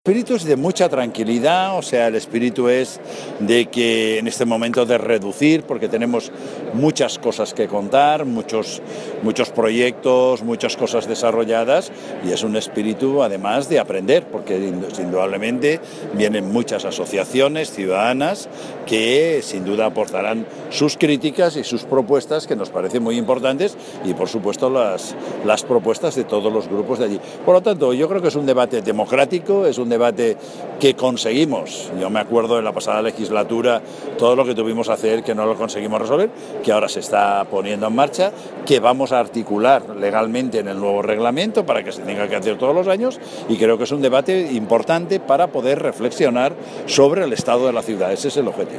espíritu es de mucha tranquilidad, o sea, el espíritu es de que en este momento de reducir, porque tenemos muchas cosas que contar, muchos proyectos, muchas cosas desarrolladas, y es un espíritu además de aprender, porque indudablemente vienen muchas asociaciones ciudadanas que sin duda aportarán sus críticas y sus propuestas, que nos parecen muy importantes, y por supuesto las propuestas de todos los grupos de allí. Por lo tanto, yo creo que es un debate democrático, es un debate que conseguimos. Yo me acuerdo en la pasada legislatura todo lo que tuvimos que hacer, que no lo conseguimos resolver, que ahora se está poniendo en marcha, que vamos a articular legalmente en el nuevo reglamento para que se tenga que hacer todos los años, y creo que es un debate importante para poder reflexionar sobre el estado de la ciudad. Ese es el objetivo.